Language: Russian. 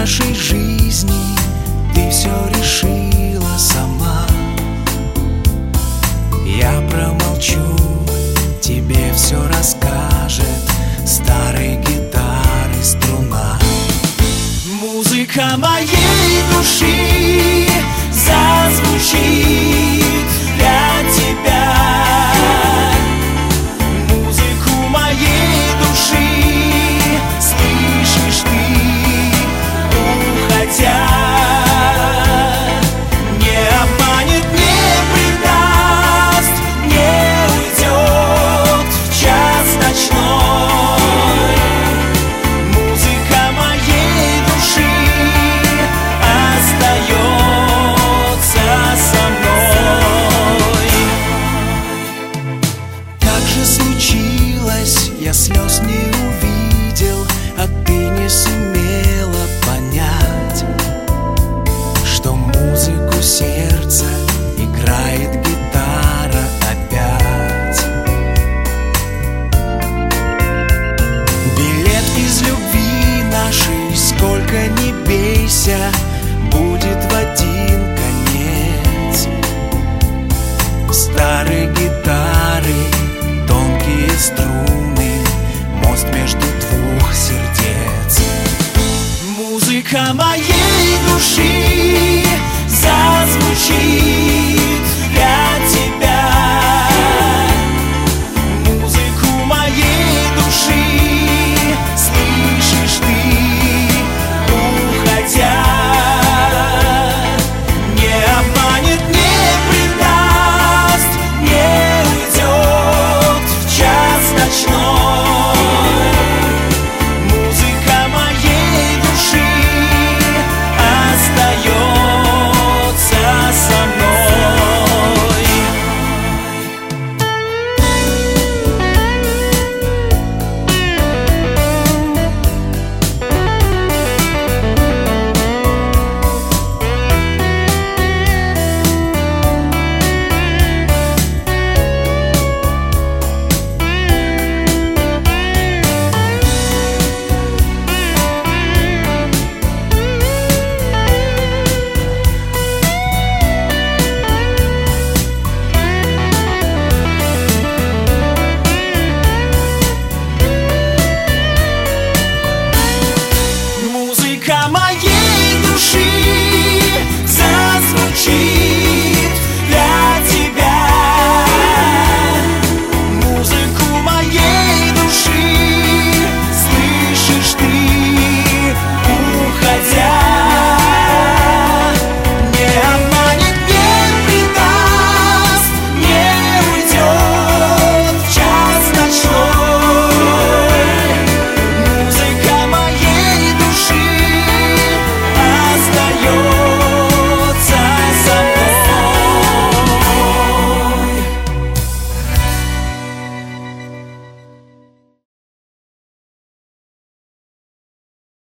нашей жизни ты все решила сама. Я промолчу, тебе все расскажет старой гитары струна. Музыка моей души зазвучит для тебя. Музыку моей души слышишь ты, уходя. Не обманет, не предаст, не уйдет в час ночной. Музыка моей души остается со мной. Как же случилось, я слез не увидел, а ты не сумела понять, что музыку сердца играет гитара опять. Билет из любви нашей, сколько ни бейся, будет в один конец. Старые гитары, тонкие струны, мост между двух сердец. Музыка моей души зазвучит